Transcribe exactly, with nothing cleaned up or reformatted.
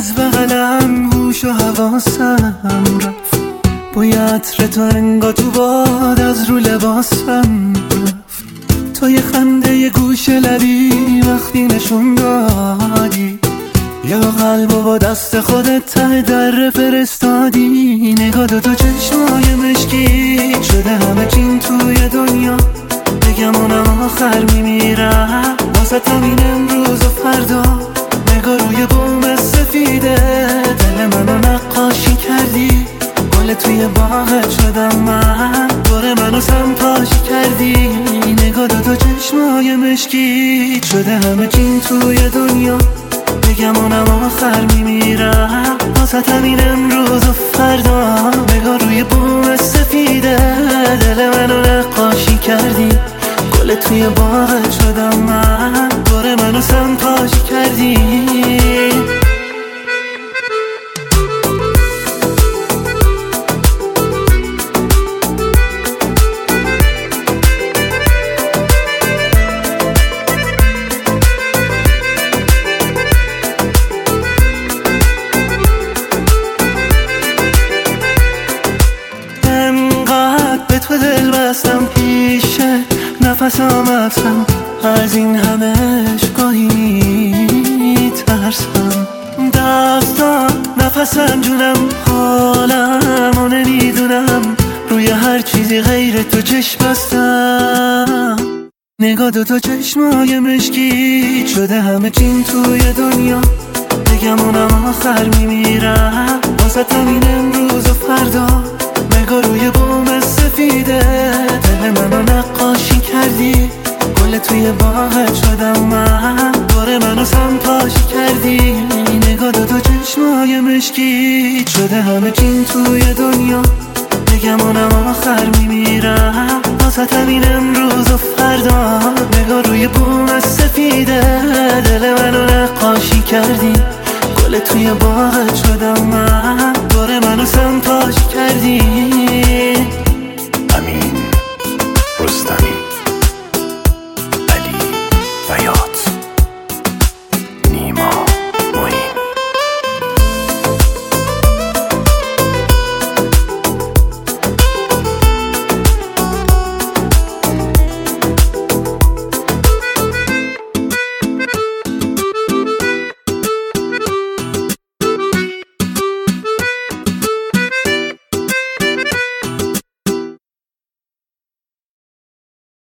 از بغلم هوش و حواسم رفت، بوی عطر تو انگا تو باد از رو لباسم رفت. تو یه خنده یه گوش لبی وقتی نشون دادی، یا قلبو با دست خودت ته در فرستادی. نگاه دو تو چشمای مشکی شده همه چین توی دنیا، بگم اونم آخر میمیرم واسه همین امروز و فردا. نگاه روی بوم سفیده دل منو نقاشی کردی، گل توی باغت شدم من، دور منو سمتاشی کردی. نگاه دو تو چشمای مشکی شده همه چین توی دنیا، بگم اونم آخر میمیرم واسه همین امروز و فردا. نگاه روی بوم سفیده دل منو نقاشی کردی، گل توی باغت شدم من، دور منو سمتاشی کردی. به تو دل بستم پیشه نفس آمدم، از این همش گاهی ترسم. دستم نفسم جونم حالم و نمیدونم، روی هر چیزی غیر تو چشم بستم. نگاه دو تا چشمای مشکی شده همه چین توی دنیا، بگم اونم آخر میمیرم واسه همین امروز و فردا. نگاه روی بوم سفیده دل منو نقاشی کردی، گل توی باغت شدم من، دور منو سمتاشی کردی. نگاه دو تا چشمای مشکی شده همه چین توی دنیا، بگم اونم آخر میمیرم واسه همین امروز و فردا. نگاه روی بوم سفیده دل منو نقاشی کردی، گل توی باغت شدم من، دور